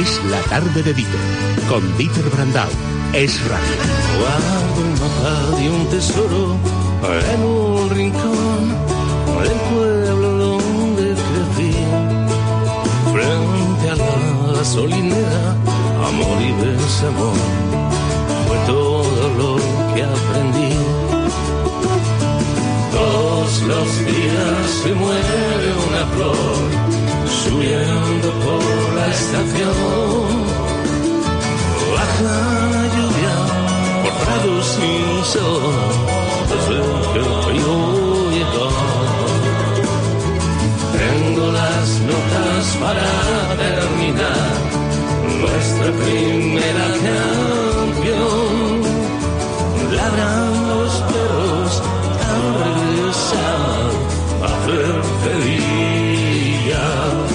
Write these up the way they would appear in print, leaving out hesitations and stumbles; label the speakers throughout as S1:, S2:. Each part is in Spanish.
S1: Es la tarde de Dieter, con Dieter Brandau. Es radio.
S2: Guardo un mapa de un tesoro en un rincón del pueblo donde crecí. Frente a la gasolinera, amor y desamor, fue todo lo que aprendí. Todos los días se muere una flor, subiendo por la estación. Baja la lluvia por prados sin sol, desde que el frío llegó. Tengo las notas para terminar nuestra primera canción. Ladran los perros al regresar a hacerte día.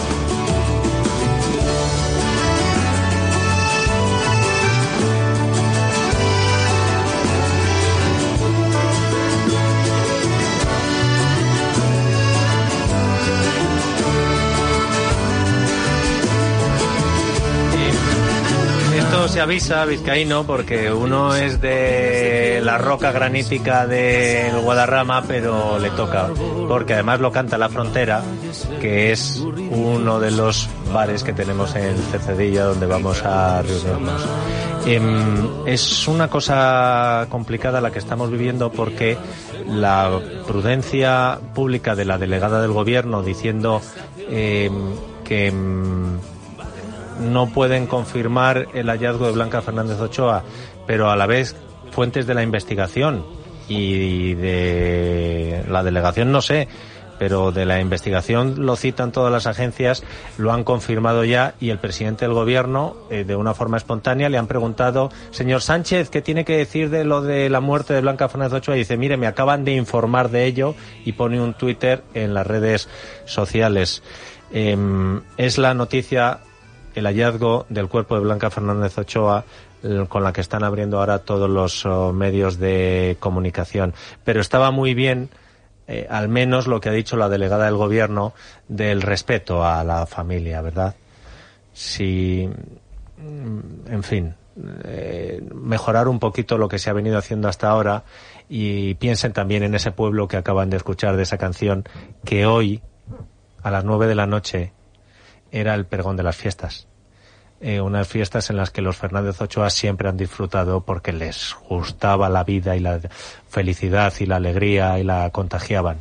S3: Se avisa, vizcaíno, porque uno es de la roca granítica del Guadarrama, pero le toca, porque además lo canta La Frontera, que es uno de los bares que tenemos en Cercedilla donde vamos a reunirnos. Es una cosa complicada la que estamos viviendo, porque la prudencia pública de la delegada del gobierno diciendo que no pueden confirmar el hallazgo de Blanca Fernández Ochoa, pero a la vez fuentes de la investigación y de la delegación no sé, pero de la investigación lo citan todas las agencias, lo han confirmado ya, y el presidente del gobierno, de una forma espontánea, le han preguntado: señor Sánchez, ¿qué tiene que decir de lo de la muerte de Blanca Fernández Ochoa? Y dice: mire, me acaban de informar de ello, y pone un Twitter en las redes sociales. Es la noticia, el hallazgo del cuerpo de Blanca Fernández Ochoa, con la que están abriendo ahora todos los medios de comunicación. Pero estaba muy bien, al menos lo que ha dicho la delegada del gobierno, del respeto a la familia, ¿verdad? Si, en fin, mejorar un poquito lo que se ha venido haciendo hasta ahora, y piensen también en ese pueblo que acaban de escuchar de esa canción, que hoy, a las 9 de la noche, era el pregón de las fiestas. Unas fiestas en las que los Fernández Ochoa siempre han disfrutado porque les gustaba la vida y la felicidad y la alegría y la contagiaban.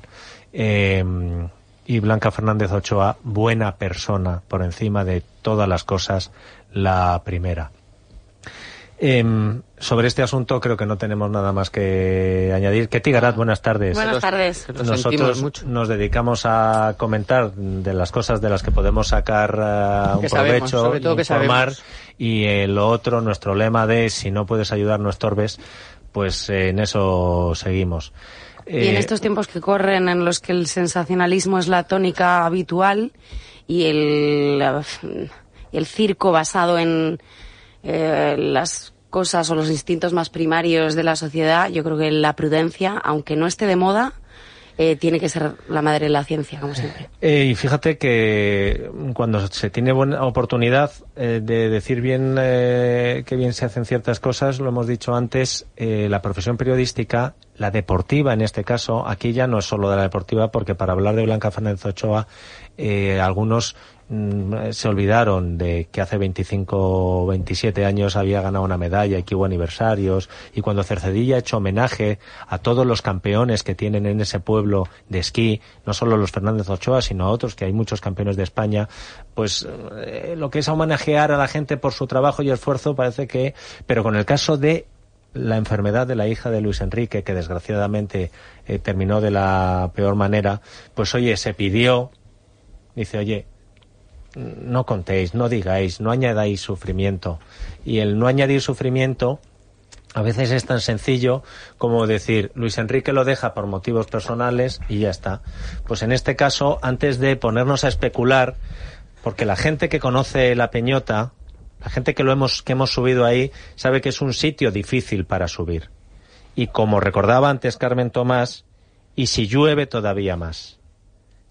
S3: Y Blanca Fernández Ochoa, buena persona, por encima de todas las cosas, la primera. Sobre este asunto creo que no tenemos nada más que añadir. Ketty Garat, buenas tardes.
S4: Buenas tardes.
S3: Nosotros nos dedicamos a comentar de las cosas de las que podemos sacar un provecho,
S4: sobre todo
S3: informar, y lo otro, nuestro lema de si no puedes ayudar no estorbes, pues en eso seguimos.
S4: Y en estos tiempos que corren, en los que el sensacionalismo es la tónica habitual y el circo basado en las cosas o los instintos más primarios de la sociedad, yo creo que la prudencia, aunque no esté de moda, tiene que ser la madre de la ciencia, como siempre.
S3: Y fíjate que cuando se tiene buena oportunidad de decir bien que bien se hacen ciertas cosas, lo hemos dicho antes, la profesión periodística, la deportiva en este caso, aquí ya no es solo de la deportiva, porque para hablar de Blanca Fernández Ochoa, algunos se olvidaron de que hace 25 o 27 años había ganado una medalla y que hubo aniversarios, y cuando Cercedilla ha hecho homenaje a todos los campeones que tienen en ese pueblo de esquí, no solo los Fernández Ochoa, sino a otros, que hay muchos campeones de España, pues lo que es homenajear a la gente por su trabajo y esfuerzo, parece que... Pero con el caso de la enfermedad de la hija de Luis Enrique, que desgraciadamente terminó de la peor manera, pues oye, se pidió, dice, oye, no contéis, no digáis, no añadáis sufrimiento. Y el no añadir sufrimiento a veces es tan sencillo como decir, Luis Enrique lo deja por motivos personales y ya está. Pues en este caso, antes de ponernos a especular, porque la gente que conoce La Peñota, la gente que hemos subido ahí, sabe que es un sitio difícil para subir. Y como recordaba antes Carmen Tomás, y si llueve todavía más.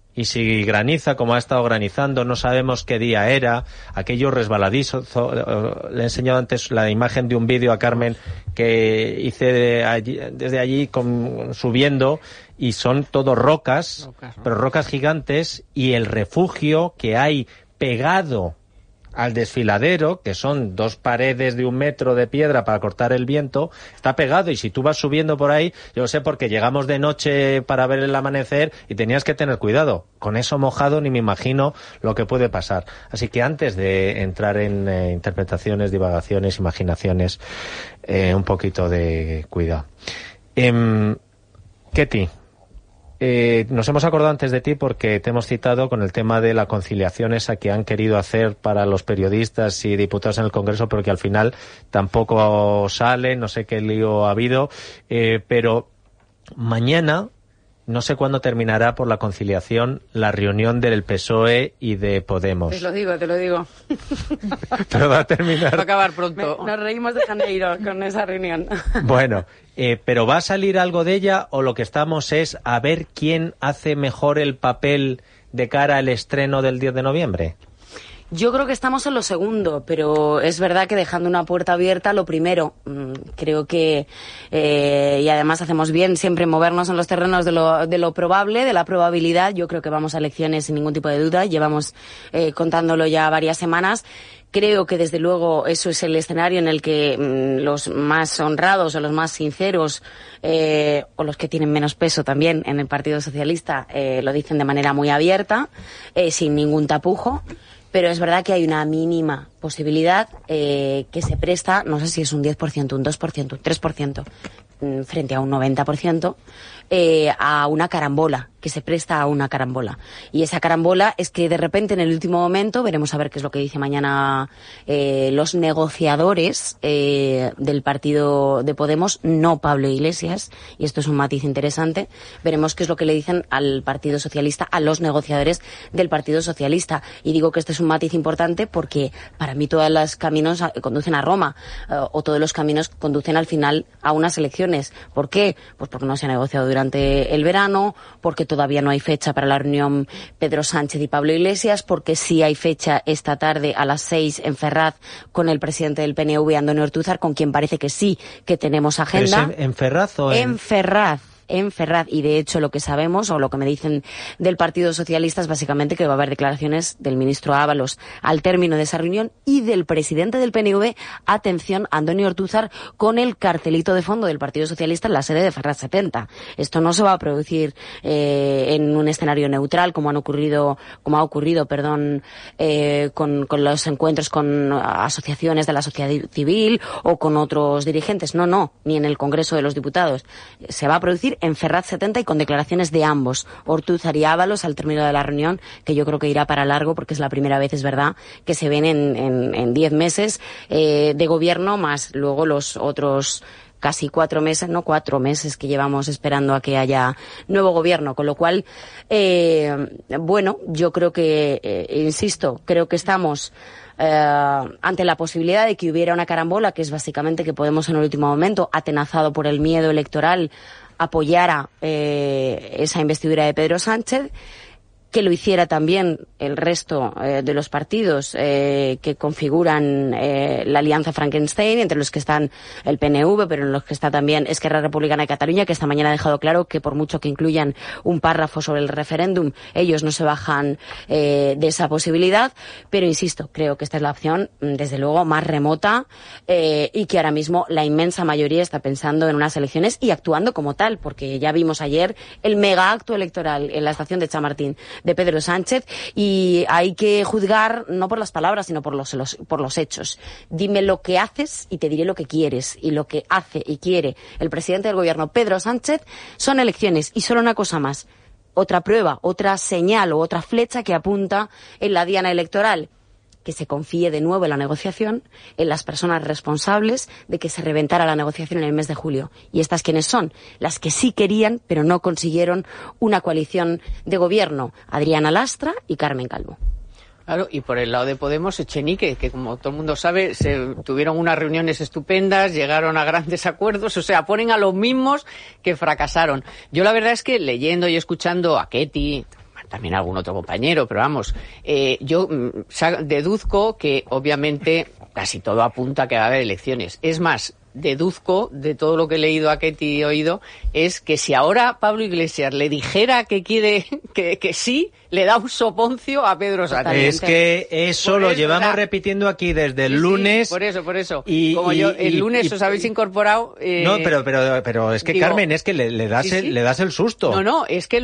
S3: y si graniza, como ha estado granizando, no sabemos qué día era, aquello resbaladizo. Le he enseñado antes la imagen de un vídeo a Carmen que hice desde allí subiendo, y son todo rocas, ¿no? Pero rocas gigantes, y el refugio que hay pegado al desfiladero, que son 2 paredes de 1 metro de piedra para cortar el viento, está pegado, y si tú vas subiendo por ahí, yo lo sé porque llegamos de noche para ver el amanecer y tenías que tener cuidado. Con eso mojado ni me imagino lo que puede pasar. Así que antes de entrar en interpretaciones, divagaciones, imaginaciones, un poquito de cuidado. Ketty, nos hemos acordado antes de ti porque te hemos citado con el tema de la conciliación esa que han querido hacer para los periodistas y diputados en el Congreso, pero que al final tampoco sale, no sé qué lío ha habido, pero mañana, no sé cuándo terminará por la conciliación la reunión del PSOE y de Podemos.
S4: Te lo digo.
S3: Pero va a terminar.
S5: Va a acabar pronto.
S4: Nos reímos de Janeiro con esa reunión.
S3: Bueno, pero ¿va a salir algo de ella o lo que estamos es a ver quién hace mejor el papel de cara al estreno del 10 de noviembre?
S4: Yo creo que estamos en lo segundo, pero es verdad que dejando una puerta abierta, lo primero, creo que, y además hacemos bien siempre movernos en los terrenos de lo probable, de la probabilidad. Yo creo que vamos a elecciones sin ningún tipo de duda, llevamos contándolo ya varias semanas. Creo que desde luego eso es el escenario en el que los más honrados o los más sinceros o los que tienen menos peso también en el Partido Socialista lo dicen de manera muy abierta, sin ningún tapujo. Pero es verdad que hay una mínima posibilidad que se presta, no sé si es un 10%, un 2%, un 3%, frente a un 90%, a una carambola, que se presta a una carambola. Y esa carambola es que de repente en el último momento, veremos a ver qué es lo que dice mañana los negociadores del partido de Podemos, no Pablo Iglesias, y esto es un matiz interesante, veremos qué es lo que le dicen al Partido Socialista, a los negociadores del Partido Socialista. Y digo que este es un matiz importante porque para mí todos los caminos conducen a Roma, o todos los caminos conducen al final a unas elecciones. ¿Por qué? Pues porque no se ha negociado durante el verano, porque todavía no hay fecha para la reunión Pedro Sánchez y Pablo Iglesias, porque sí hay fecha esta tarde a las 6 en Ferraz con el presidente del PNV, Antonio Ortúzar, con quien parece que sí que tenemos agenda.
S3: ¿Pero es en Ferraz o
S4: en Ferraz? En Ferraz, y de hecho lo que sabemos o lo que me dicen del Partido Socialista es básicamente que va a haber declaraciones del ministro Ábalos al término de esa reunión y del presidente del PNV, atención, Antonio Ortúzar, con el cartelito de fondo del Partido Socialista en la sede de Ferraz 70. Esto no se va a producir en un escenario neutral como ha ocurrido, con los encuentros con asociaciones de la sociedad civil o con otros dirigentes. No, ni en el Congreso de los Diputados. Se va a producir en Ferraz 70 y con declaraciones de ambos, Ortúzar y Ábalos, al término de la reunión, que yo creo que irá para largo porque es la primera vez, es verdad, que se ven en 10 meses de gobierno, más luego los otros casi 4 meses que llevamos esperando a que haya nuevo gobierno, con lo cual, yo creo que, insisto, creo que estamos ante la posibilidad de que hubiera una carambola, que es básicamente que Podemos en el último momento, atenazado por el miedo electoral, apoyara esa investidura de Pedro Sánchez, que lo hiciera también el resto de los partidos que configuran la Alianza Frankenstein, entre los que están el PNV, pero en los que está también Esquerra Republicana de Cataluña, que esta mañana ha dejado claro que por mucho que incluyan un párrafo sobre el referéndum, ellos no se bajan de esa posibilidad. Pero insisto, creo que esta es la opción, desde luego, más remota y que ahora mismo la inmensa mayoría está pensando en unas elecciones y actuando como tal, porque ya vimos ayer el mega acto electoral en la estación de Chamartín de Pedro Sánchez, y hay que juzgar no por las palabras sino por los hechos. Dime lo que haces y te diré lo que quieres, y lo que hace y quiere el presidente del gobierno, Pedro Sánchez, son elecciones. Y solo una cosa más, otra prueba, otra señal o otra flecha que apunta en la diana electoral: que se confíe de nuevo en la negociación, en las personas responsables de que se reventara la negociación en el mes de julio. ¿Y estas quiénes son? Las que sí querían, pero no consiguieron una coalición de gobierno: Adriana Lastra y Carmen Calvo.
S5: Claro, y por el lado de Podemos, Echenique, que como todo el mundo sabe, se tuvieron unas reuniones estupendas, llegaron a grandes acuerdos, o sea, ponen a los mismos que fracasaron. Yo la verdad es que leyendo y escuchando a Ketty, también algún otro compañero, pero vamos, yo deduzco que obviamente casi todo apunta a que va a haber elecciones. Es más, deduzco de todo lo que he leído a Ketty y oído, es que si ahora Pablo Iglesias le dijera que quiere, que sí, le da un soponcio a Pedro Sánchez.
S3: Es que eso lo llevamos repitiendo aquí desde el lunes.
S5: Por eso. Como el lunes os habéis incorporado.
S3: No, pero es que digo, Carmen, es que le das el susto.
S5: No, es que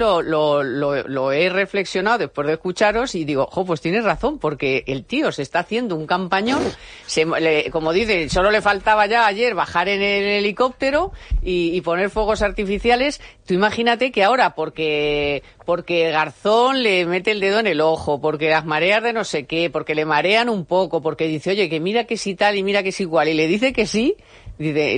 S5: lo he reflexionado después de escucharos y digo, pues tienes razón, porque el tío se está haciendo un campañón, como dice, solo le faltaba ya ayer bajar en el helicóptero y poner fuegos artificiales. Tú imagínate que ahora, porque Garzón le mete el dedo en el ojo, porque las mareas de no sé qué, porque le marean un poco, porque dice, oye, que mira que sí tal y mira que es igual, y le dice que sí, dice,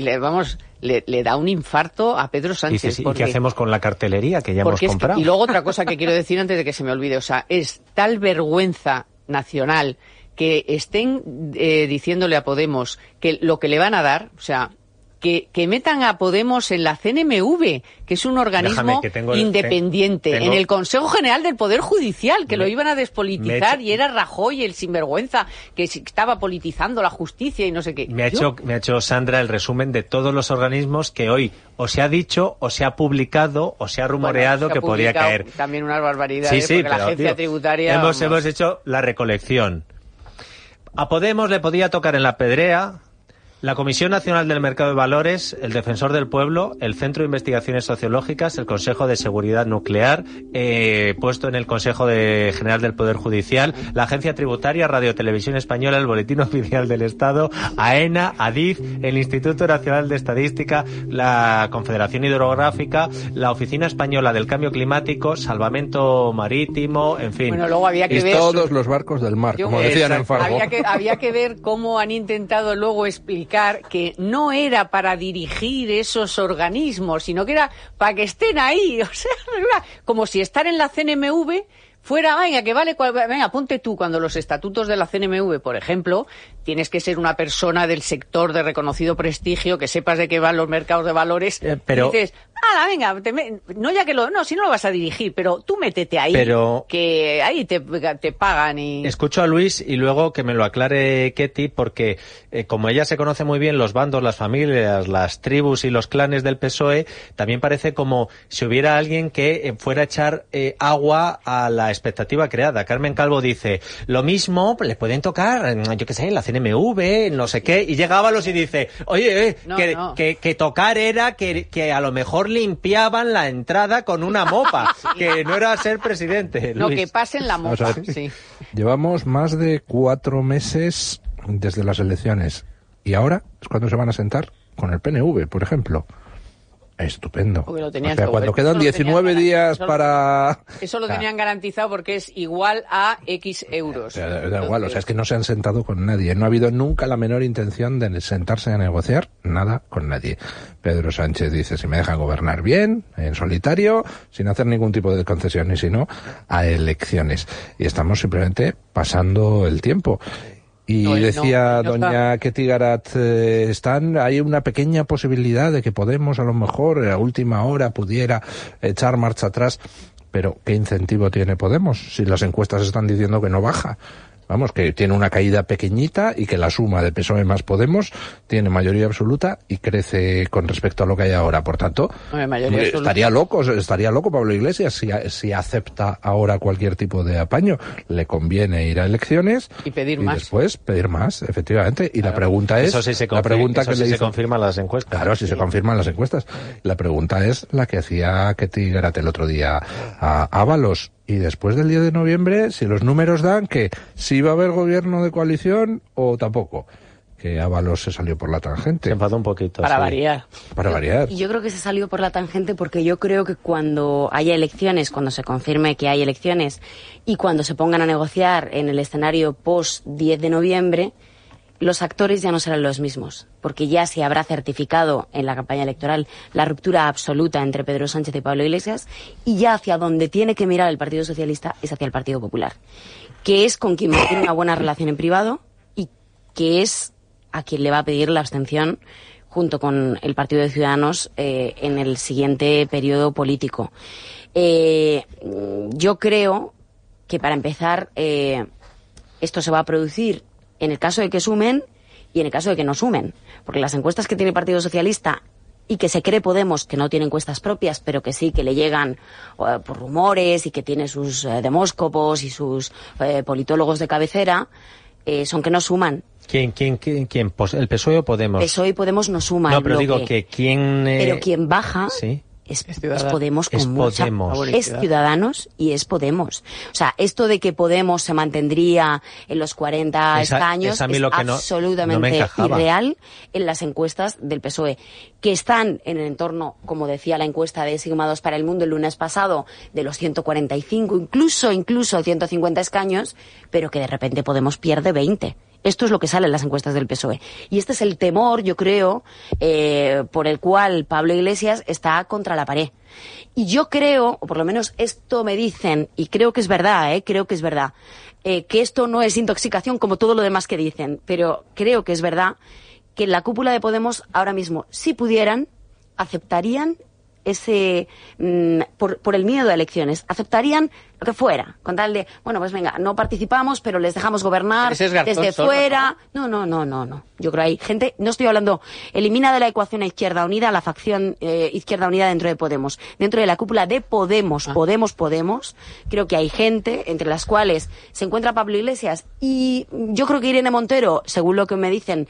S5: le da un infarto a Pedro Sánchez.
S3: ¿Y qué hacemos con la cartelería que ya hemos comprado?
S5: Y luego otra cosa que quiero decir antes de que se me olvide, o sea, es tal vergüenza nacional que estén diciéndole a Podemos que lo que le van a dar, o sea, que metan a Podemos en la CNMV, que es un organismo independiente, en el Consejo General del Poder Judicial, que lo iban a despolitizar, y era Rajoy el sinvergüenza que estaba politizando la justicia y no sé qué.
S3: Me ha hecho Sandra el resumen de todos los organismos que hoy o se ha dicho, o se ha publicado, o se ha rumoreado que podía caer.
S5: También unas barbaridades, porque la agencia tributaria...
S3: Hemos hecho la recolección. A Podemos le podía tocar en la pedrea la Comisión Nacional del Mercado de Valores, el Defensor del Pueblo, el Centro de Investigaciones Sociológicas, el Consejo de Seguridad Nuclear, puesto en el Consejo General del Poder Judicial, la Agencia Tributaria, Radio Televisión Española, el Boletín Oficial del Estado, AENA, ADIF, el Instituto Nacional de Estadística, la Confederación Hidrográfica, la Oficina Española del Cambio Climático, Salvamento Marítimo, en fin.
S5: Bueno, luego había que ver...
S6: todos los barcos del mar, como decían en Fargo.
S5: Había que ver cómo han intentado luego explicar que no era para dirigir esos organismos, sino que era para que estén ahí, o sea, como si estar en la CNMV fuera, venga, ponte tú, cuando los estatutos de la CNMV, por ejemplo, tienes que ser una persona del sector de reconocido prestigio, que sepas de qué van los mercados de valores,
S3: pero...
S5: y dices, venga, si no lo vas a dirigir, pero tú métete ahí, que ahí te pagan y...
S3: Escucho a Luis y luego que me lo aclare Ketty, porque como ella se conoce muy bien los bandos, las familias, las tribus y los clanes del PSOE, también parece como si hubiera alguien que fuera a echar agua a la expectativa creada. Carmen Calvo dice, lo mismo le pueden tocar, yo qué sé, la CNMV, no sé qué, y llega Ábalos y dice, oye, que tocar era que a lo mejor limpiaban la entrada con una mopa, que no era ser presidente.
S5: No, que pasen la mopa, sí.
S6: Llevamos más de 4 meses desde las elecciones, y ahora es cuando se van a sentar con el PNV, por ejemplo. Estupendo.
S5: O sea,
S6: cuando quedan 19 días para...
S5: Eso lo tenían garantizado porque es igual a X euros.
S6: Da igual, o sea, es que no se han sentado con nadie. No ha habido nunca la menor intención de sentarse a negociar nada con nadie. Pedro Sánchez dice, si me dejan gobernar bien, en solitario, sin hacer ningún tipo de concesión, y si no, a elecciones. Y estamos simplemente pasando el tiempo. Y decía doña Ketty Garat, hay una pequeña posibilidad de que Podemos a lo mejor a última hora pudiera echar marcha atrás, pero ¿qué incentivo tiene Podemos si las encuestas están diciendo que no baja? Vamos, que tiene una caída pequeñita y que la suma de PSOE más Podemos tiene mayoría absoluta y crece con respecto a lo que hay ahora. Por tanto, estaría loco Pablo Iglesias si acepta ahora cualquier tipo de apaño. Le conviene ir a elecciones
S5: y pedir
S6: más. Después pedir más, efectivamente. Y claro, la pregunta es...
S3: Eso sí se confirman las encuestas.
S6: Claro, sí se confirman las encuestas. La pregunta es la que hacía Ketty Garat el otro día a Ábalos. Y después del 10 de noviembre, si los números dan que sí va a haber gobierno de coalición o tampoco. Que Ábalos se salió por la tangente.
S3: Se enfadó un poquito.
S5: Para variar.
S4: Y yo creo que se salió por la tangente porque yo creo que cuando haya elecciones, cuando se confirme que hay elecciones y cuando se pongan a negociar en el escenario post 10 de noviembre, los actores ya no serán los mismos, porque ya se habrá certificado en la campaña electoral la ruptura absoluta entre Pedro Sánchez y Pablo Iglesias, y ya hacia donde tiene que mirar el Partido Socialista es hacia el Partido Popular, que es con quien mantiene una buena relación en privado y que es a quien le va a pedir la abstención junto con el Partido de Ciudadanos, en el siguiente periodo político. Yo creo que, para empezar, esto se va a producir en el caso de que sumen y en el caso de que no sumen. Porque las encuestas que tiene el Partido Socialista y que se cree Podemos, que no tiene encuestas propias, pero que sí, que le llegan por rumores y que tiene sus demóscopos y sus politólogos de cabecera, son que no suman.
S3: ¿Quién? ¿El PSOE o Podemos?
S4: PSOE y Podemos no suman.
S3: No, pero digo que quién...
S4: Pero quien baja...
S3: Sí.
S4: Es Podemos con
S3: Podemos.
S4: Es Ciudadanos y es Podemos. O sea, esto de que Podemos se mantendría en los 40 escaños es absolutamente irreal en las encuestas del PSOE, que están en el entorno, como decía la encuesta de Sigma 2 para El Mundo el lunes pasado, de los 145, incluso 150 escaños, pero que de repente Podemos pierde 20. Esto es lo que sale en las encuestas del PSOE. Y este es el temor, yo creo, por el cual Pablo Iglesias está contra la pared. Y yo creo, o por lo menos esto me dicen, y creo que es verdad, que esto no es intoxicación como todo lo demás que dicen, pero creo que es verdad que en la cúpula de Podemos ahora mismo, si pudieran, aceptarían ese, por el miedo a elecciones, aceptarían lo que fuera, con tal de, bueno, pues venga, no participamos, pero les dejamos gobernar desde fuera. No. Yo creo que hay gente, no estoy hablando, elimina de la ecuación a Izquierda Unida, la facción Izquierda Unida dentro de Podemos. Dentro de la cúpula de Podemos, creo que hay gente, entre las cuales se encuentra Pablo Iglesias, y yo creo que Irene Montero, según lo que me dicen,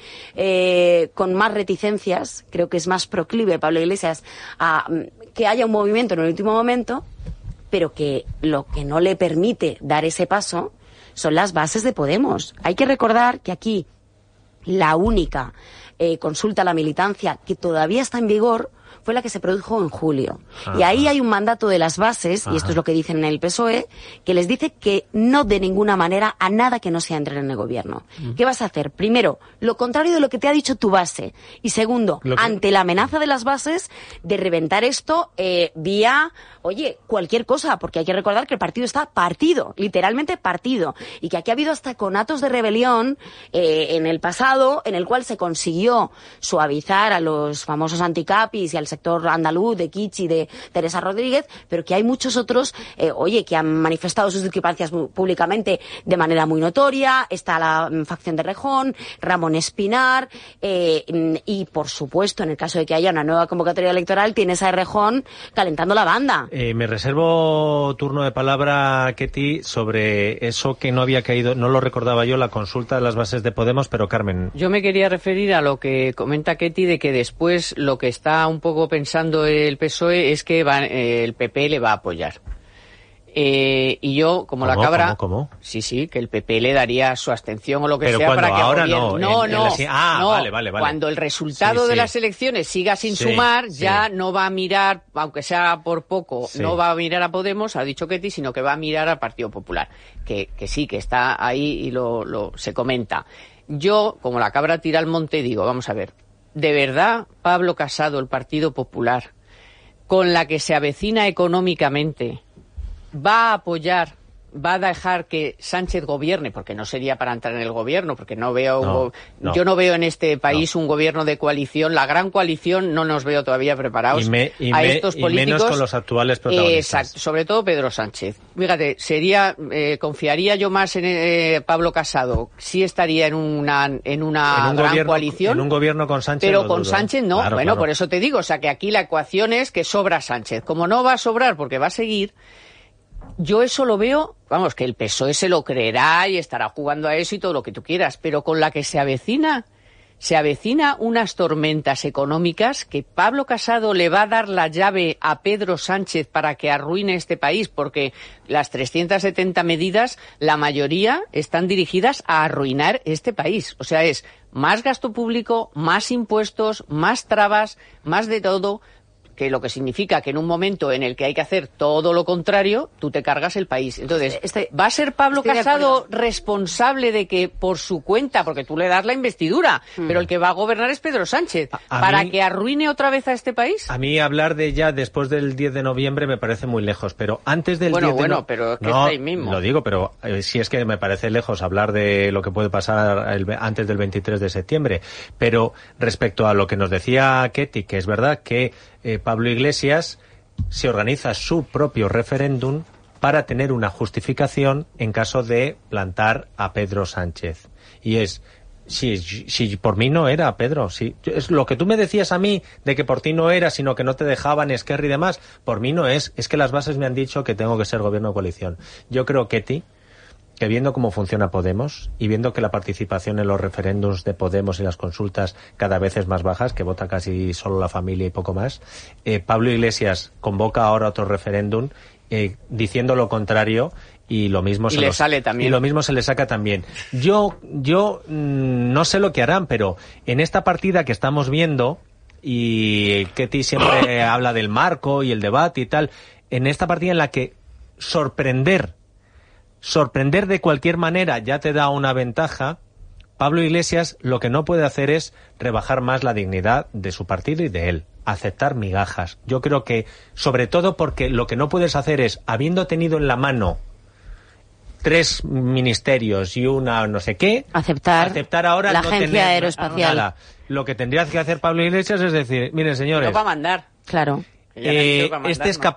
S4: con más reticencias, creo que es más proclive Pablo Iglesias a que haya un movimiento en el último momento, pero que lo que no le permite dar ese paso son las bases de Podemos. Hay que recordar que aquí la única consulta a la militancia que todavía está en vigor fue la que se produjo en julio. Ajá. Y ahí hay un mandato de las bases, y esto es lo que dicen en el PSOE, que les dice que no de ninguna manera a nada que no sea entrar en el gobierno. ¿Qué vas a hacer? Primero, lo contrario de lo que te ha dicho tu base. Y segundo, ante la amenaza de las bases, de reventar esto vía, cualquier cosa, porque hay que recordar que el partido está partido, literalmente partido, y que aquí ha habido hasta conatos de rebelión en el pasado, en el cual se consiguió suavizar a los famosos anticapis y al sector andaluz de Kichi, de Teresa Rodríguez, pero que hay muchos otros, que han manifestado sus discrepancias públicamente de manera muy notoria. Está la facción de Rejón, Ramón Espinar, y por supuesto, en el caso de que haya una nueva convocatoria electoral, tienes a Rejón calentando la banda.
S3: Me reservo turno de palabra, Ketty, sobre eso que no había caído, no lo recordaba yo, la consulta de las bases de Podemos, pero Carmen.
S5: Yo me quería referir a lo que comenta Ketty, de que después lo que está un poco pensando el PSOE es que el PP le va a apoyar. Y yo, como la cabra...
S3: ¿Cómo?
S5: Sí, que el PP le daría su abstención o lo que sea para que
S3: ahora
S5: gobierne.
S3: Vale.
S5: Cuando el resultado de las elecciones siga sin sumar, ya no va a mirar, aunque sea por poco, no va a mirar a Podemos, ha dicho Ketty, sino que va a mirar al Partido Popular. Que sí, que está ahí y se comenta. Yo, como la cabra tira al monte, digo, vamos a ver, ¿de verdad Pablo Casado, el Partido Popular, con la que se avecina económicamente, va a apoyar, va a dejar que Sánchez gobierne? Porque no sería para entrar en el gobierno, porque yo no veo en este país un gobierno de coalición. La gran coalición no nos veo todavía preparados a estos políticos.
S3: Y menos con los actuales protagonistas.
S5: Exacto, sobre todo Pedro Sánchez. Fíjate, confiaría yo más en Pablo Casado, sí estaría en una gran coalición.
S3: En un gobierno con Sánchez.
S5: Pero con Sánchez no. Claro. Por eso te digo, que aquí la ecuación es que sobra Sánchez. Como no va a sobrar porque va a seguir, yo eso lo veo, que el PSOE se lo creerá y estará jugando a eso y todo lo que tú quieras, pero con la que se avecina unas tormentas económicas que Pablo Casado le va a dar la llave a Pedro Sánchez para que arruine este país, porque las 370 medidas, la mayoría están dirigidas a arruinar este país. O sea, es más gasto público, más impuestos, más trabas, más de todo. que lo que significa que en un momento en el que hay que hacer todo lo contrario, tú te cargas el país. Entonces, ¿va a ser Pablo Casado responsable de que por su cuenta, porque tú le das la investidura, pero el que va a gobernar es Pedro Sánchez, para que arruine otra vez a este país?
S3: A mí hablar de ya después del 10 de noviembre me parece muy lejos, pero antes del 10 de noviembre...
S5: pero es que está ahí mismo.
S3: Lo digo, pero si es que me parece lejos hablar de lo que puede pasar antes del 23 de septiembre. Pero respecto a lo que nos decía Ketty, que es verdad que Pablo Iglesias se organiza su propio referéndum para tener una justificación en caso de plantar a Pedro Sánchez. Y es, si por mí no era, Pedro, si es lo que tú me decías a mí de que por ti no era, sino que no te dejaban Esquerra y demás, por mí no es que las bases me han dicho que tengo que ser gobierno de coalición. Yo creo, Ketty, que viendo cómo funciona Podemos y viendo que la participación en los referéndums de Podemos y las consultas cada vez es más bajas, que vota casi solo la familia y poco más, Pablo Iglesias convoca ahora otro referéndum diciendo lo contrario y lo mismo se le saca también. Yo no sé lo que harán, pero en esta partida que estamos viendo, y Ketty siempre habla del marco y el debate y tal, en esta partida en la que sorprender de cualquier manera ya te da una ventaja, Pablo Iglesias lo que no puede hacer es rebajar más la dignidad de su partido y de él, aceptar migajas. Yo creo que, sobre todo porque lo que no puedes hacer es, habiendo tenido en la mano 3 ministerios y una no sé qué, aceptar ahora
S4: la
S3: no
S4: agencia
S3: tener
S4: aeroespacial.
S3: nada. Lo que tendría que hacer Pablo Iglesias es decir, miren señores,
S5: no va a mandar.
S4: Claro.
S3: Este es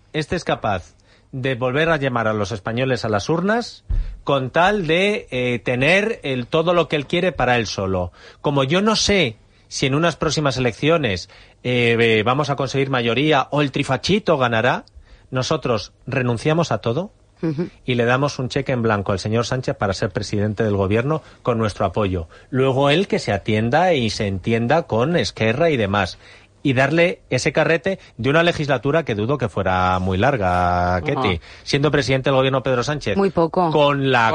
S3: capaz de volver a llamar a los españoles a las urnas con tal de tener todo lo que él quiere para él solo. Como yo no sé si en unas próximas elecciones vamos a conseguir mayoría o el trifachito ganará, nosotros renunciamos a todo y le damos un cheque en blanco al señor Sánchez para ser presidente del gobierno con nuestro apoyo. Luego él que se atienda y se entienda con Esquerra y demás. Y darle ese carrete de una legislatura que dudo que fuera muy larga, Ketty. Siendo presidente del gobierno Pedro Sánchez.
S4: Muy poco.
S3: Con la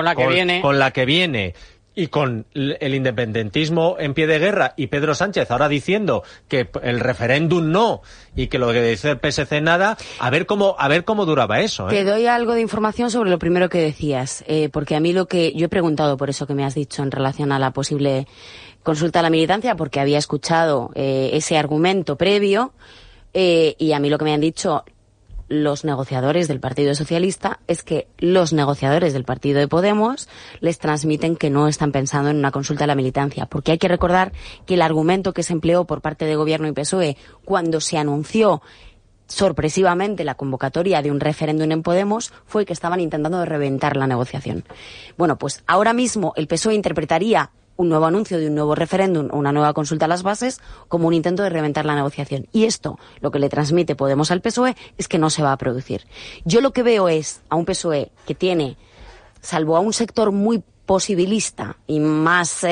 S3: que viene. Y con el independentismo en pie de guerra y Pedro Sánchez ahora diciendo que el referéndum no y que lo que dice el PSC nada, a ver cómo duraba eso.
S4: Te doy algo de información sobre lo primero que decías, porque a mí yo he preguntado por eso que me has dicho en relación a la posible consulta a la militancia, porque había escuchado ese argumento previo y a mí lo que me han dicho los negociadores del Partido Socialista es que los negociadores del Partido de Podemos les transmiten que no están pensando en una consulta a la militancia, porque hay que recordar que el argumento que se empleó por parte de Gobierno y PSOE cuando se anunció sorpresivamente la convocatoria de un referéndum en Podemos fue que estaban intentando reventar la negociación. Bueno, pues ahora mismo el PSOE interpretaría un nuevo anuncio de un nuevo referéndum o una nueva consulta a las bases como un intento de reventar la negociación. Y esto, lo que le transmite Podemos al PSOE, es que no se va a producir. Yo lo que veo es a un PSOE que tiene, salvo a un sector muy posibilista y más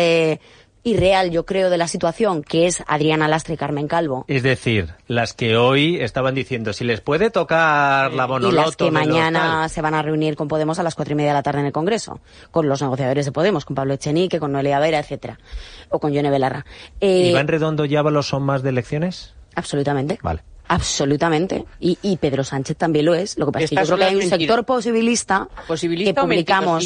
S4: irreal, yo creo, de la situación, que es Adriana Lastra y Carmen Calvo.
S3: Es decir, las que hoy estaban diciendo, si les puede tocar la bonoloto...
S4: Y las que mañana se van a reunir con Podemos a las 4:30 de la tarde en el Congreso, con los negociadores de Podemos, con Pablo Echenique, con Noelia Vera, etcétera, o con Yone Belarra.
S3: ¿Iván Redondo y Ábalos son más de elecciones?
S4: Absolutamente.
S3: Vale.
S4: Absolutamente. Y Pedro Sánchez también lo es. Lo que pasa es que yo creo que hay un sector posibilista que publicamos.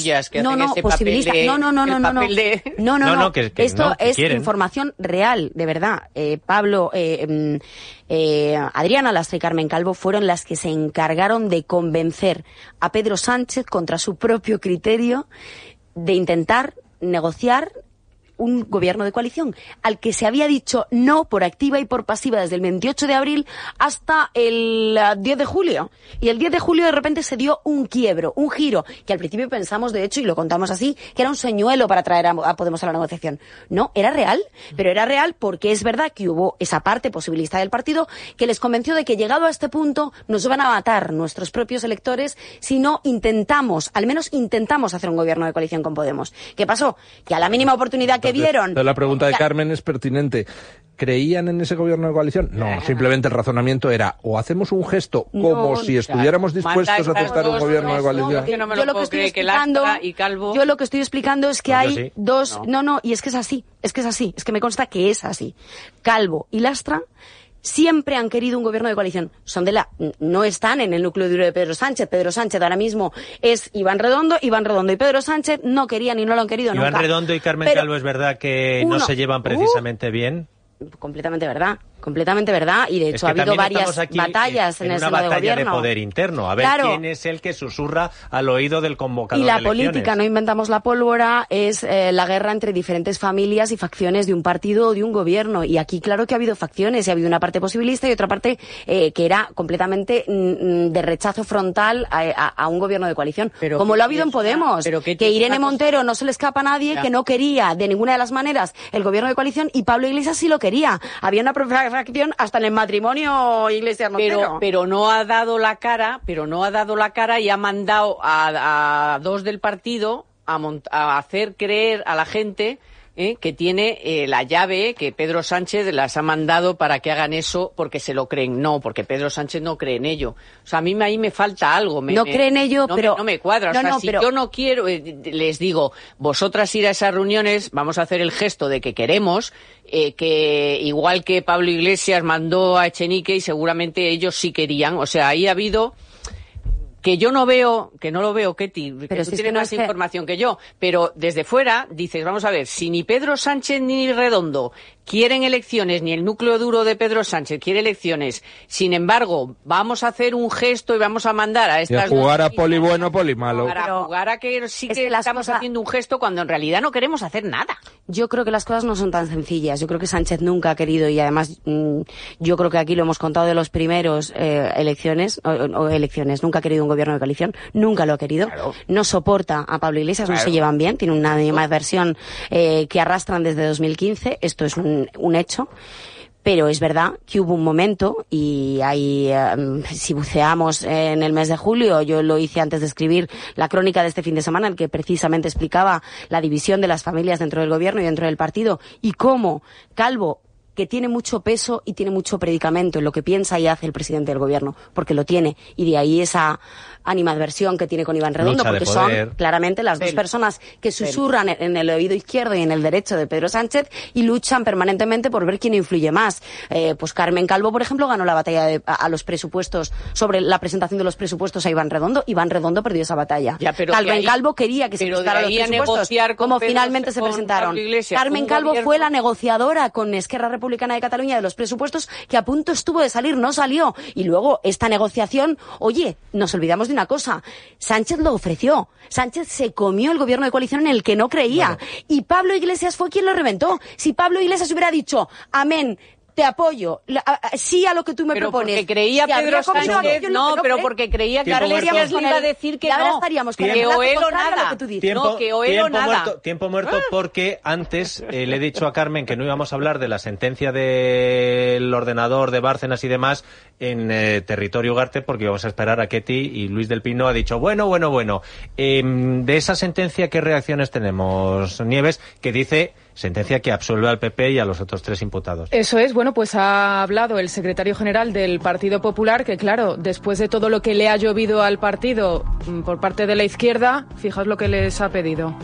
S4: Esto es información real, de verdad. Pablo, Adriana Lastra y Carmen Calvo fueron las que se encargaron de convencer a Pedro Sánchez contra su propio criterio de intentar negociar un gobierno de coalición al que se había dicho no por activa y por pasiva desde el 28 de abril hasta el 10 de julio. Y el 10 de julio de repente se dio un quiebro, un giro, que al principio pensamos, de hecho, y lo contamos así, que era un señuelo para traer a Podemos a la negociación. No, era real, pero era real porque es verdad que hubo esa parte posibilista del partido que les convenció de que llegado a este punto nos van a matar nuestros propios electores si no al menos intentamos hacer un gobierno de coalición con Podemos. ¿Qué pasó? Que a la mínima oportunidad que vieron...
S6: Pero la pregunta de Carmen es pertinente. ¿Creían en ese gobierno de coalición? No, simplemente el razonamiento era o hacemos un gesto como si estuviéramos dispuestos a aceptar un gobierno de coalición.
S5: Yo lo
S4: que estoy explicando es que hay dos... No, y es que es así, es que me consta que es así. Calvo y Lastra siempre han querido un gobierno de coalición. No están en el núcleo duro de Pedro Sánchez. Pedro Sánchez ahora mismo es Iván Redondo y Pedro Sánchez no querían y no lo han querido nunca.
S3: Iván Redondo y Carmen Calvo, ¿es verdad que no se llevan precisamente bien?
S4: Completamente verdad, y de hecho ha habido varias batallas en el seno de gobierno. Una batalla de
S3: poder interno, a ver quién es el que susurra al oído del convocador
S4: de
S3: elecciones.
S4: Y la política, no inventamos la pólvora, es la guerra entre diferentes familias y facciones de un partido o de un gobierno, y aquí claro que ha habido facciones, y ha habido una parte posibilista y otra parte que era completamente de rechazo frontal a un gobierno de coalición, como lo ha habido en Podemos, que Irene Montero no se le escapa a nadie, que no quería de ninguna de las maneras el gobierno de coalición, y Pablo Iglesias sí lo quería. Había una fracción hasta en el matrimonio Iglesias-Montero.
S5: Pero no ha dado la cara, y ha mandado a dos del partido a hacer creer a la gente que tiene la llave, que Pedro Sánchez las ha mandado para que hagan eso porque se lo creen. No, porque Pedro Sánchez no cree en ello. O sea, a mí ahí me falta algo.
S4: No cree en ello, pero...
S5: No me cuadra. Yo no quiero... les digo, vosotras ir a esas reuniones, vamos a hacer el gesto de que queremos, que igual que Pablo Iglesias mandó a Echenique y seguramente ellos sí querían. O sea, ahí ha habido... que yo no veo, que no lo veo, Ketty, que tú tienes más información que yo, pero desde fuera dices, vamos a ver, si ni Pedro Sánchez ni Redondo quieren elecciones, ni el núcleo duro de Pedro Sánchez quiere elecciones, sin embargo, vamos a hacer un gesto y vamos a mandar a estas...
S6: Y a jugar a poli bueno, poli malo.
S5: Para jugar a que sí que estamos haciendo un gesto cuando en realidad no queremos hacer nada.
S4: Yo creo que las cosas no son tan sencillas. Yo creo que Sánchez nunca ha querido, y además yo creo que aquí lo hemos contado de los primeros elecciones, nunca ha querido un gobierno de coalición, nunca lo ha querido. Claro. No soporta a Pablo Iglesias, no se llevan bien, tiene una animadversión que arrastran desde 2015, esto es un hecho. Pero es verdad que hubo un momento, y ahí, si buceamos en el mes de julio, yo lo hice antes de escribir la crónica de este fin de semana, en que precisamente explicaba la división de las familias dentro del gobierno y dentro del partido, y cómo Calvo, que tiene mucho peso y tiene mucho predicamento en lo que piensa y hace el presidente del gobierno, porque lo tiene, y de ahí esa animadversión que tiene con Iván Redondo, porque son claramente las dos personas que susurran en el oído izquierdo y en el derecho de Pedro Sánchez y luchan permanentemente por ver quién influye más. Pues Carmen Calvo, por ejemplo, ganó la batalla a los presupuestos, sobre la presentación de los presupuestos a Iván Redondo. Iván Redondo perdió esa batalla. Carmen Calvo quería que se presentaran los presupuestos, como finalmente se presentaron. Carmen Calvo fue la negociadora con Esquerra Republicana de Cataluña de los presupuestos, que a punto estuvo de salir, no salió. Y luego esta negociación, oye, nos olvidamos de una cosa, Sánchez lo ofreció, Sánchez se comió el gobierno de coalición en el que no creía, y Pablo Iglesias fue quien lo reventó. Si Pablo Iglesias hubiera dicho, amén, te apoyo, sí a lo que tú me propones.
S5: Porque creía Pedro Sánchez, porque creía que Iglesias le iba a decir que no, que o él o nada.
S3: Tiempo muerto, porque antes le he dicho a Carmen que no íbamos a hablar de la sentencia del ordenador de Bárcenas y demás en territorio Ugarte, porque íbamos a esperar a Ketty, y Luis del Pino ha dicho, bueno. De esa sentencia, ¿qué reacciones tenemos, Nieves? Que dice... sentencia que absuelve al PP y a los otros 3 imputados.
S7: Eso es, pues ha hablado el secretario general del Partido Popular, que claro, después de todo lo que le ha llovido al partido por parte de la izquierda, fijaos lo que les ha pedido.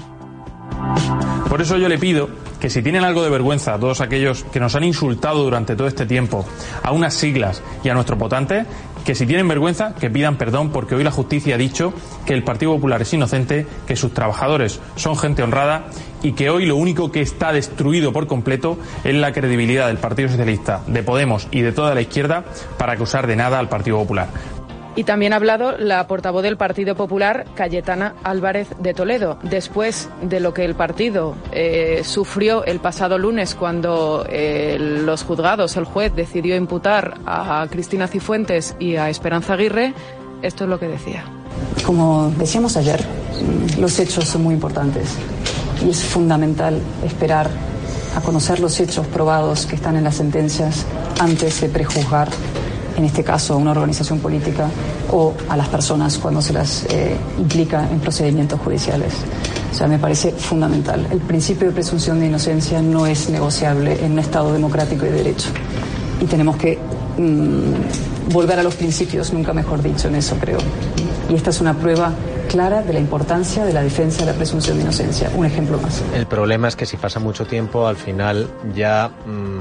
S8: Por eso yo le pido que si tienen algo de vergüenza a todos aquellos que nos han insultado durante todo este tiempo, a unas siglas y a nuestros votantes, que si tienen vergüenza, que pidan perdón, porque hoy la justicia ha dicho que el Partido Popular es inocente, que sus trabajadores son gente honrada y que hoy lo único que está destruido por completo es la credibilidad del Partido Socialista, de Podemos y de toda la izquierda para acusar de nada al Partido Popular.
S7: Y también ha hablado la portavoz del Partido Popular, Cayetana Álvarez de Toledo, después de lo que el partido sufrió el pasado lunes cuando los juzgados, el juez decidió imputar a Cristina Cifuentes y a Esperanza Aguirre. Esto es lo que decía.
S9: Como decíamos ayer, los hechos son muy importantes y es fundamental esperar a conocer los hechos probados que están en las sentencias antes de prejuzgar, en este caso, a una organización política o a las personas cuando se las implica en procedimientos judiciales. O sea, me parece fundamental. El principio de presunción de inocencia no es negociable en un Estado democrático y de derecho. Y tenemos que volver a los principios, nunca mejor dicho, en eso creo. Y esta es una prueba clara de la importancia de la defensa de la presunción de inocencia. Un ejemplo más.
S3: El problema es que si pasa mucho tiempo, al final ya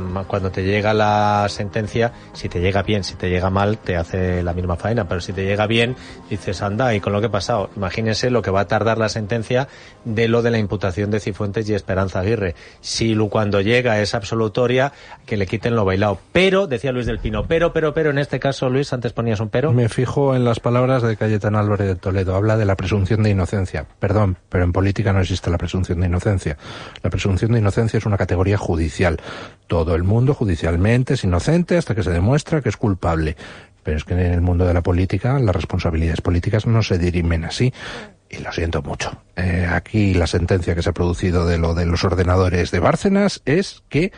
S3: cuando te llega la sentencia, si te llega bien, si te llega mal, te hace la misma faena, pero si te llega bien, dices, anda, y con lo que ha pasado, imagínense lo que va a tardar la sentencia de lo de la imputación de Cifuentes y Esperanza Aguirre. Si cuando llega es absolutoria, que le quiten lo bailado. Pero, decía Luis del Pino, pero, en este caso, Luis, antes ponías un pero.
S6: Me fijo en las palabras de Cayetana Álvarez de Toledo. Habla de la presunción de inocencia. Perdón, pero en política no existe la presunción de inocencia. La presunción de inocencia es una categoría judicial. Todo el mundo judicialmente es inocente hasta que se demuestra que es culpable. Pero es que en el mundo de la política las responsabilidades políticas no se dirimen así. Y lo siento mucho. Aquí la sentencia que se ha producido de lo de los ordenadores de Bárcenas es que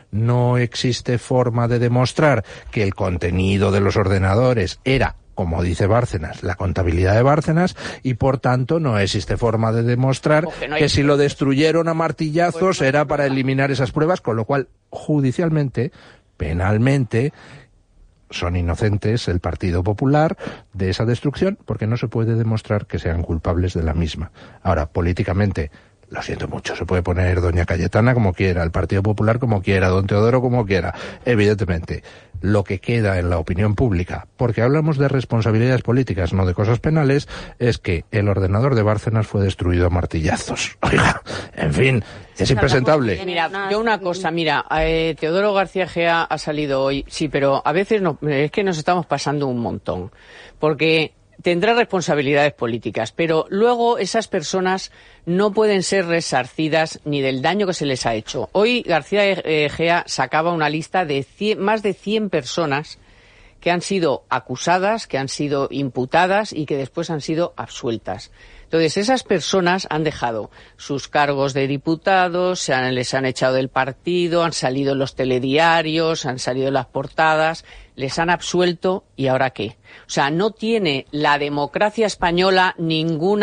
S6: no existe forma de demostrar que el contenido de los ordenadores era, como dice Bárcenas, la contabilidad de Bárcenas, y por tanto no existe forma de demostrar que si lo destruyeron a martillazos era para eliminar esas pruebas, con lo cual judicialmente, penalmente, son inocentes el Partido Popular de esa destrucción porque no se puede demostrar que sean culpables de la misma. Ahora, políticamente, lo siento mucho, se puede poner doña Cayetana como quiera, el Partido Popular como quiera, don Teodoro como quiera. Evidentemente, lo que queda en la opinión pública, porque hablamos de responsabilidades políticas, no de cosas penales, es que el ordenador de Bárcenas fue destruido a martillazos. Oiga, en fin, es impresentable.
S5: Mira, yo una cosa, Teodoro García Egea ha salido hoy, sí, pero a veces no, es que nos estamos pasando un montón, porque tendrá responsabilidades políticas, pero luego esas personas no pueden ser resarcidas ni del daño que se les ha hecho. Hoy García Egea sacaba una lista de más de 100 personas que han sido acusadas, que han sido imputadas y que después han sido absueltas. Entonces, esas personas han dejado sus cargos de diputados, les han echado del partido, han salido en los telediarios, han salido en las portadas, les han absuelto, ¿y ahora qué? O sea, no tiene la democracia española ningún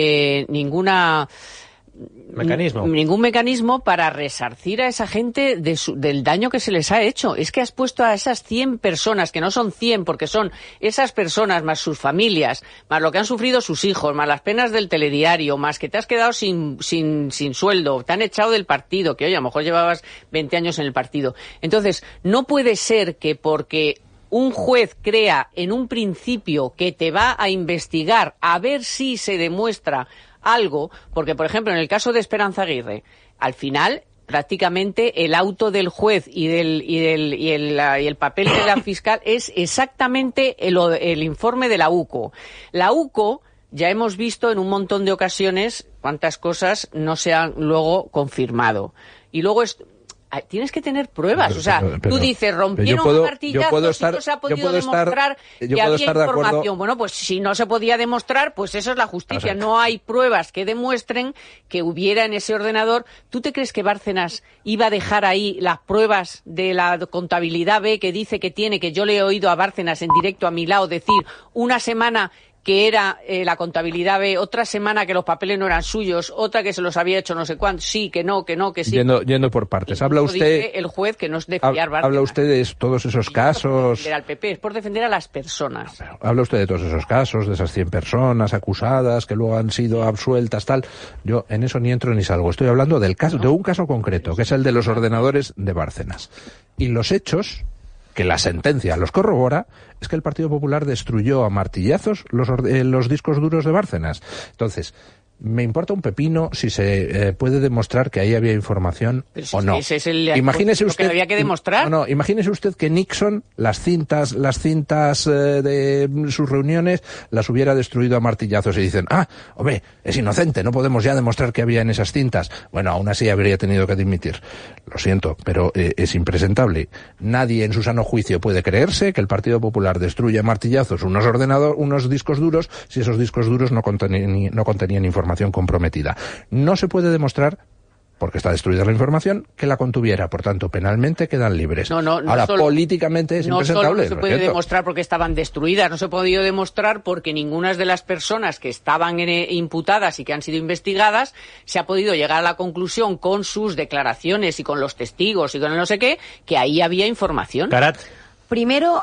S5: mecanismo para resarcir a esa gente del daño que se les ha hecho. Es que has puesto a esas 100 personas, que no son 100 porque son esas personas más sus familias, más lo que han sufrido sus hijos, más las penas del telediario, más que te has quedado sin sueldo, te han echado del partido, que oye, a lo mejor llevabas 20 años en el partido. Entonces, no puede ser que porque un juez crea en un principio que te va a investigar a ver si se demuestra algo, porque por ejemplo en el caso de Esperanza Aguirre, al final prácticamente el auto del juez y el papel de la fiscal es exactamente el informe de la UCO. La UCO ya hemos visto en un montón de ocasiones cuántas cosas no se han luego confirmado. Y luego tienes que tener pruebas, o sea, tú dices, rompieron a martillazos y no se ha podido demostrar que había información. Bueno, pues si no se podía demostrar, pues eso es la justicia. No hay pruebas que demuestren que hubiera en ese ordenador. ¿Tú te crees que Bárcenas iba a dejar ahí las pruebas de la contabilidad B que dice que tiene, que yo le he oído a Bárcenas en directo a mi lado decir una semana que era la contabilidad B, otra semana que los papeles no eran suyos, otra que se los había hecho no sé cuánto, sí, que no, que sí.
S6: Yendo por partes. Habla usted,
S5: el juez que no es de fiar Bárcenas.
S6: Habla usted de todos esos casos.
S5: No es por defender al PP, es por defender a las personas.
S6: No, habla usted de todos esos casos, de esas 100 personas acusadas que luego han sido absueltas, tal. Yo en eso ni entro ni salgo. Estoy hablando del caso, de un caso concreto, que es el de los ordenadores de Bárcenas. Y los hechos, que la sentencia los corrobora, es que el Partido Popular destruyó a martillazos los discos duros de Bárcenas. Entonces, me importa un pepino si se puede demostrar que ahí había información o no.
S5: Ese es
S6: imagínese
S5: lo
S6: usted
S5: que había que demostrar.
S6: No, imagínese usted que Nixon las cintas de sus reuniones las hubiera destruido a martillazos y dicen, hombre, es inocente, no podemos ya demostrar que había en esas cintas. Bueno, aún así habría tenido que dimitir. Lo siento, pero es impresentable. Nadie en su sano juicio puede creerse que el Partido Popular destruya a martillazos unos discos duros si esos discos duros no contenían información comprometida. No se puede demostrar, porque está destruida la información, que la contuviera. Por tanto, penalmente quedan libres. Ahora, políticamente es impresentable.
S5: No se puede demostrar porque estaban destruidas, no se ha podido demostrar porque ninguna de las personas que estaban imputadas y que han sido investigadas se ha podido llegar a la conclusión con sus declaraciones y con los testigos y con el no sé qué, que ahí había información.
S3: Carat.
S4: Primero,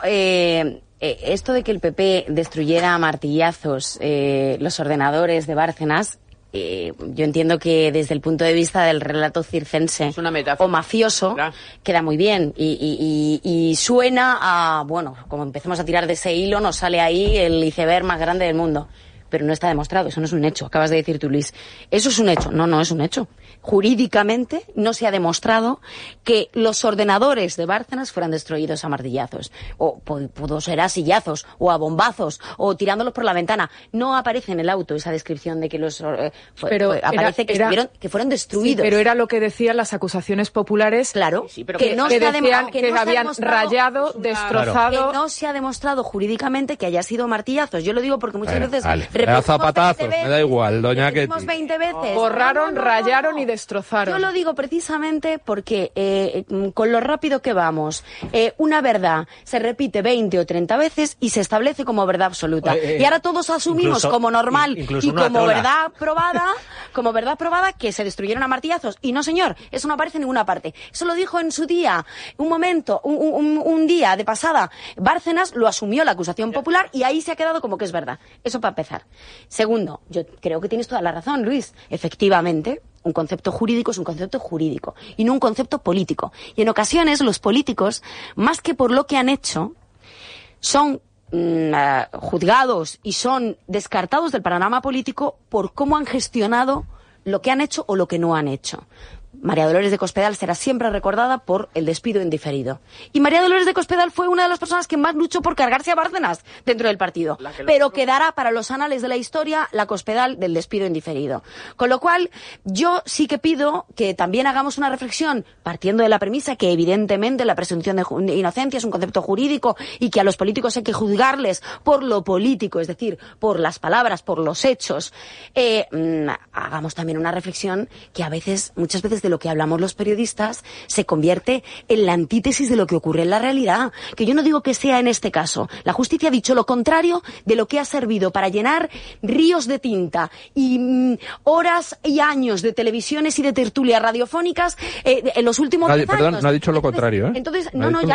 S4: esto de que el PP destruyera a martillazos los ordenadores de Bárcenas yo entiendo que desde el punto de vista del relato circense o mafioso, queda muy bien y suena a, bueno, como empecemos a tirar de ese hilo, nos sale ahí el iceberg más grande del mundo. Pero no está demostrado, eso no es un hecho. Acabas de decir tú, Luis. ¿Eso es un hecho? No, no es un hecho. Jurídicamente no se ha demostrado que los ordenadores de Bárcenas fueran destruidos a martillazos, o pudo ser a sillazos, o a bombazos, o tirándolos por la ventana. No aparece en el auto esa descripción de que los... aparece que fueron destruidos.
S7: Sí, pero era lo que decían las acusaciones populares.
S4: Claro,
S7: sí, pero que decían que habían rayado, destrozado...
S4: Que no se ha demostrado jurídicamente que haya sido martillazos. Yo lo digo porque muchas veces...
S6: zapatazos, me da igual, doña Ketty.
S4: 20 veces.
S7: Borraron, rayaron y destrozaron.
S4: Yo lo digo precisamente porque con lo rápido que vamos, una verdad se repite 20 o 30 veces y se establece como verdad absoluta. Y ahora todos asumimos como normal y como verdad probada que se destruyeron a martillazos. Y no, señor, eso no aparece en ninguna parte. Eso lo dijo en su día, un día de pasada, Bárcenas lo asumió la acusación popular y ahí se ha quedado como que es verdad. Eso para empezar. Segundo, yo creo que tienes toda la razón, Luis. Efectivamente, un concepto jurídico es un concepto jurídico y no un concepto político. Y en ocasiones los políticos, más que por lo que han hecho, son juzgados y son descartados del panorama político por cómo han gestionado lo que han hecho o lo que no han hecho. María Dolores de Cospedal será siempre recordada por el despido indiferido. Y María Dolores de Cospedal fue una de las personas que más luchó por cargarse a Bárcenas dentro del partido. Pero quedará para los anales de la historia la Cospedal del despido indiferido. Con lo cual, yo sí que pido que también hagamos una reflexión partiendo de la premisa que evidentemente la presunción de inocencia es un concepto jurídico y que a los políticos hay que juzgarles por lo político, es decir, por las palabras, por los hechos. Hagamos también una reflexión que muchas veces de lo que hablamos los periodistas se convierte en la antítesis de lo que ocurre en la realidad. Que yo no digo que sea en este caso. La justicia ha dicho lo contrario de lo que ha servido para llenar ríos de tinta y horas y años de televisiones y de tertulias radiofónicas en los últimos 10 años.
S6: Perdón, no ha dicho lo contrario, ¿eh?
S4: Entonces,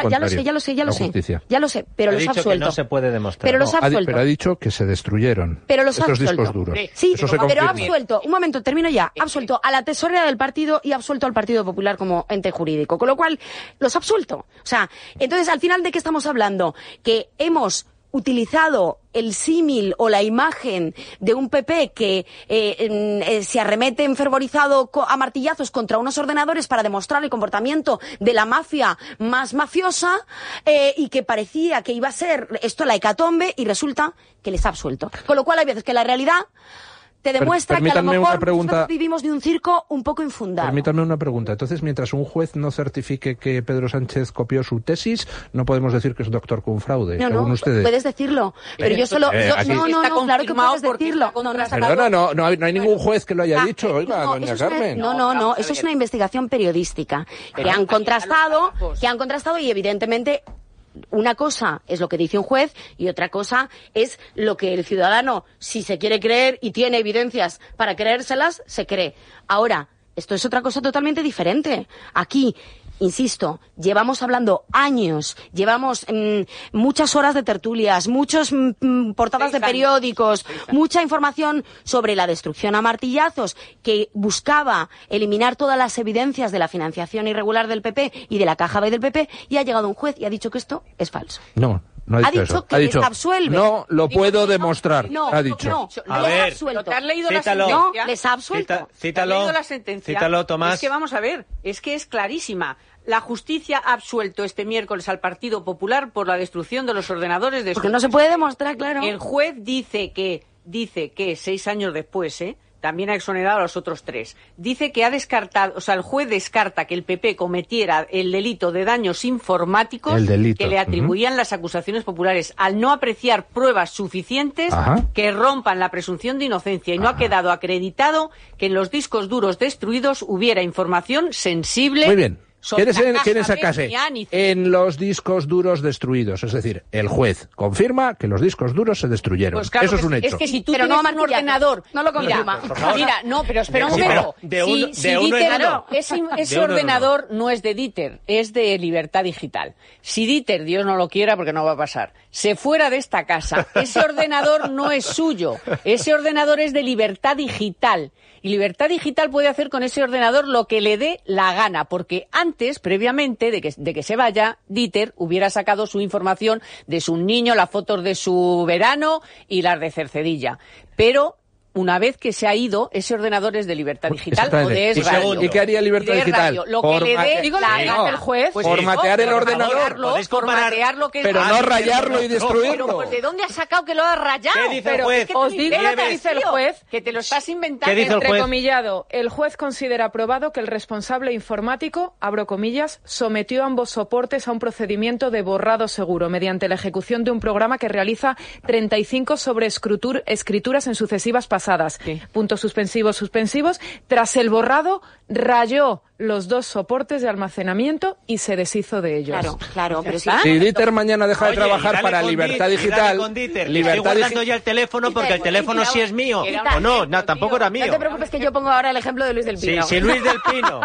S4: ya lo sé, pero los ha absuelto.
S3: Que no se puede demostrar.
S4: Pero los ha absuelto.
S6: Pero ha dicho que se destruyeron esos discos duros.
S4: Sí, pero ha absuelto, un momento, termino ya, ha absuelto a la tesorera del partido y ha absuelto al Partido Popular como ente jurídico, con lo cual los ha absuelto. O sea, entonces al final, ¿de qué estamos hablando? Que hemos utilizado el símil o la imagen de un PP que se arremete enfervorizado a martillazos contra unos ordenadores para demostrar el comportamiento de la mafia más mafiosa y que parecía que iba a ser esto la hecatombe y resulta que les ha absuelto. Con lo cual hay veces que la realidad te demuestra que a lo mejor nosotros vivimos de un circo un poco infundado.
S6: Permítanme una pregunta. Entonces, mientras un juez no certifique que Pedro Sánchez copió su tesis, no podemos decir que es doctor con fraude, según ustedes.
S4: Puedes decirlo, pero yo solo... claro que puedes decirlo.
S6: Perdona, no hay ningún juez que lo haya dicho, oiga, doña Carmen.
S4: No, eso es una investigación periodística que han contrastado y evidentemente... Una cosa es lo que dice un juez y otra cosa es lo que el ciudadano, si se quiere creer y tiene evidencias para creérselas, se cree. Ahora, esto es otra cosa totalmente diferente. Aquí, insisto, llevamos hablando años, llevamos muchas horas de tertulias, muchas portadas de periódicos, mucha información sobre la destrucción a martillazos que buscaba eliminar todas las evidencias de la financiación irregular del PP y de la caja B del PP y ha llegado un juez y ha dicho que esto es falso.
S6: No ha dicho eso.
S4: Que les absuelve.
S6: No lo puedo demostrar.
S4: Ha
S6: dicho.
S4: No,
S3: a
S4: les
S3: ver,
S4: ha absuelto.
S5: ¿Te has leído
S3: cítalo.
S5: la sentencia?
S4: No, les ha absuelto.
S3: Cítalo.
S5: ¿Has leído la sentencia?
S3: Cítalo, Tomás.
S5: Es que vamos a ver, es que es clarísima. La justicia ha absuelto este miércoles al Partido Popular por la destrucción de los ordenadores de...
S4: Porque no se puede demostrar, claro.
S5: El juez dice que 6 años después, también ha exonerado a los otros 3. Dice que ha descartado, o sea, el juez descarta que el PP cometiera el delito de daños informáticos que le atribuían las acusaciones populares, al no apreciar pruebas suficientes que rompan la presunción de inocencia y no ha quedado acreditado que en los discos duros destruidos hubiera información sensible
S6: ¿Quién sacase? En los discos duros destruidos. Es decir, el juez confirma que los discos duros se destruyeron.
S5: Pues claro,
S6: eso es un hecho.
S5: Es que si tú tienes un ordenador...
S4: No lo confirma.
S5: Mira, no, pero espera un momento. Ese ordenador no es de Dieter, es de Libertad Digital. Si Dieter, Dios no lo quiera porque no va a pasar, se fuera de esta casa, ese ordenador no es suyo. Ese ordenador es de Libertad Digital. Y Libertad Digital puede hacer con ese ordenador lo que le dé la gana, porque antes, previamente de que se vaya, Dieter hubiera sacado su información de su niño, las fotos de su verano y las de Cercedilla. Pero una vez que se ha ido, ese ordenador es de Libertad Digital o de Es Radio.
S6: ¿Y qué haría Libertad Digital?
S5: Lo que le dé la gana
S7: el juez.
S5: Pues
S6: formatear el ordenador.
S5: Formatear lo que
S6: pero no rayarlo y destruirlo.
S5: Pero, pues, ¿de dónde has sacado que lo has rayado?
S3: ¿Qué dice el juez?
S7: Os digo lo que dice el juez.
S5: Que te lo estás inventando.
S7: Entrecomillado, el juez considera probado que el responsable informático, abro comillas, sometió ambos soportes a un procedimiento de borrado seguro mediante la ejecución de un programa que realiza 35 sobreescrituras en sucesivas pasadas.
S5: ¿Qué?
S7: Puntos suspensivos. Tras el borrado, rayó los dos soportes de almacenamiento y se deshizo de ellos.
S4: Claro, pero
S6: si Dieter mañana deja de trabajar para Libertad Digital...
S3: Estoy guardando ya el teléfono porque el teléfono sí es mío. ¿O no? No, tampoco era mío.
S4: No te preocupes que yo pongo ahora el ejemplo de Luis del Pino.
S3: Sí, Luis del Pino.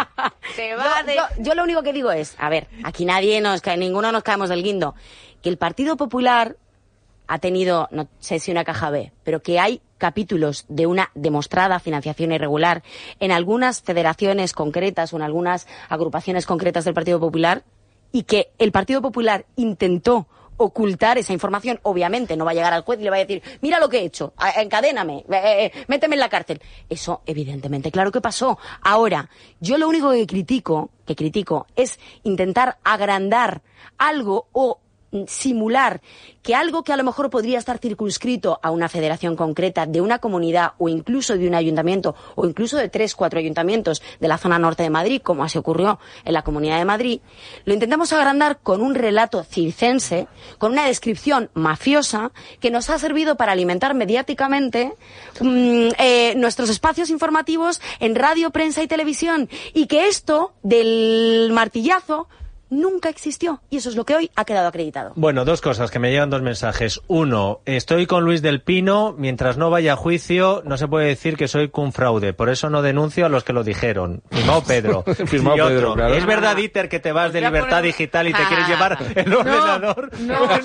S4: Yo lo único que digo es, a ver, aquí ninguno nos caemos del guindo, que el Partido Popular ha tenido, no sé si una caja B, pero que hay capítulos de una demostrada financiación irregular en algunas federaciones concretas o en algunas agrupaciones concretas del Partido Popular y que el Partido Popular intentó ocultar esa información. Obviamente no va a llegar al juez y le va a decir, mira lo que he hecho, encadéname, méteme en la cárcel. Eso evidentemente, claro que pasó. Ahora, yo lo único que critico es intentar agrandar algo o simular que algo que a lo mejor podría estar circunscrito a una federación concreta de una comunidad o incluso de un ayuntamiento o incluso de 3-4 ayuntamientos de la zona norte de Madrid, como así ocurrió en la Comunidad de Madrid, lo intentamos agrandar con un relato circense, con una descripción mafiosa que nos ha servido para alimentar mediáticamente nuestros espacios informativos en radio, prensa y televisión, y que esto del martillazo nunca existió, y eso es lo que hoy ha quedado acreditado.
S3: Bueno, dos cosas, que me llegan dos mensajes. Uno, estoy con Luis del Pino, mientras no vaya a juicio no se puede decir que soy fraude, por eso no denuncio a los que lo dijeron. Firmado Pedro.
S6: Firmado Pedro, claro.
S3: ¿Es verdad, Dieter, que te vas de Libertad Digital y te quieres llevar el ordenador?
S5: No. Os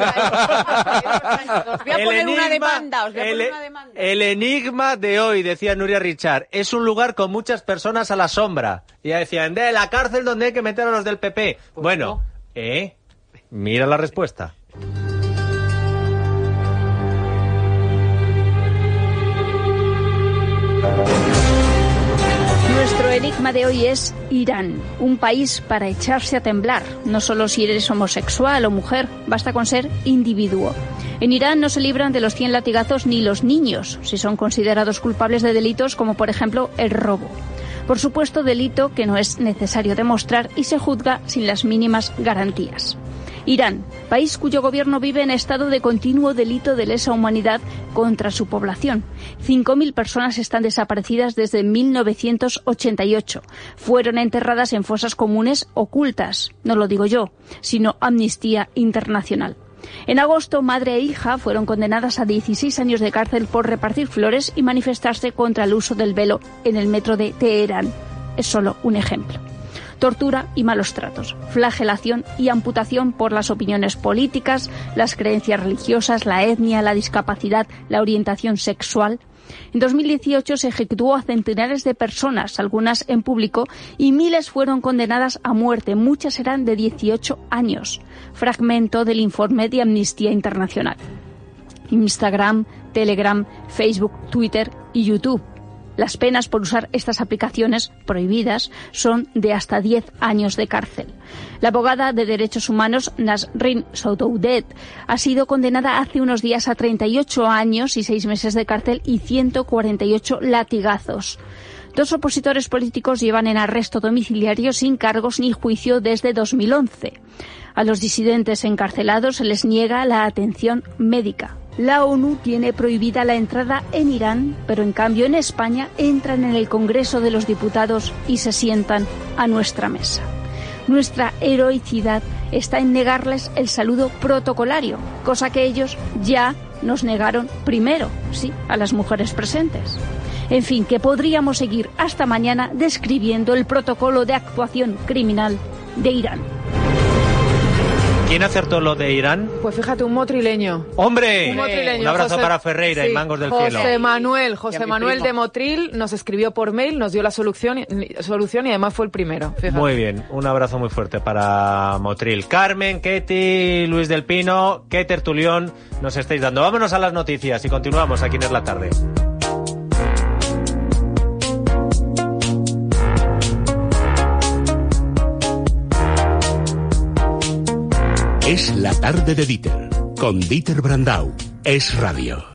S5: voy a poner una demanda.
S3: El enigma de hoy, decía Nuria Richard, es un lugar con muchas personas a la sombra. Y ya decían, de la cárcel donde hay que meter a los del PP. Bueno, mira la respuesta.
S10: Nuestro enigma de hoy es Irán, un país para echarse a temblar. No solo si eres homosexual o mujer, basta con ser individuo. En Irán no se libran de los 100 latigazos ni los niños, si son considerados culpables de delitos como, por ejemplo, el robo. Por supuesto, delito que no es necesario demostrar y se juzga sin las mínimas garantías. Irán, país cuyo gobierno vive en estado de continuo delito de lesa humanidad contra su población. 5.000 personas están desaparecidas desde 1988. Fueron enterradas en fosas comunes ocultas. No lo digo yo, sino Amnistía Internacional. En agosto, madre e hija fueron condenadas a 16 años de cárcel por repartir flores y manifestarse contra el uso del velo en el metro de Teherán. Es solo un ejemplo. Tortura y malos tratos, flagelación y amputación por las opiniones políticas, las creencias religiosas, la etnia, la discapacidad, la orientación sexual. En 2018 se ejecutó a centenares de personas, algunas en público, y miles fueron condenadas a muerte. Muchas eran de 18 años. Fragmento del informe de Amnistía Internacional. Instagram, Telegram, Facebook, Twitter y YouTube. Las penas por usar estas aplicaciones prohibidas son de hasta 10 años de cárcel. La abogada de derechos humanos Nasrin Sotoudeh ha sido condenada hace unos días a 38 años y 6 meses de cárcel y 148 latigazos. 2 opositores políticos llevan en arresto domiciliario sin cargos ni juicio desde 2011. A los disidentes encarcelados se les niega la atención médica. La ONU tiene prohibida la entrada en Irán, pero en cambio en España entran en el Congreso de los Diputados y se sientan a nuestra mesa. Nuestra heroicidad está en negarles el saludo protocolario, cosa que ellos ya nos negaron primero, sí, a las mujeres presentes. En fin, que podríamos seguir hasta mañana describiendo el protocolo de actuación criminal de Irán.
S3: ¿Quién acertó lo de Irán?
S7: Pues fíjate, un motrileño.
S3: ¡Hombre!
S7: Un motrileño,
S3: Un abrazo
S7: José,
S3: para Ferreira y Mangos del Cielo.
S7: José Manuel de Motril nos escribió por mail, nos dio la solución y además fue el primero. Fíjate.
S3: Muy bien, un abrazo muy fuerte para Motril. Carmen, Ketty, Luis del Pino, qué tertulión nos estáis dando. Vámonos a las noticias y continuamos aquí en Es la Tarde.
S1: Es la tarde de Dieter, con Dieter Brandau. Es Radio.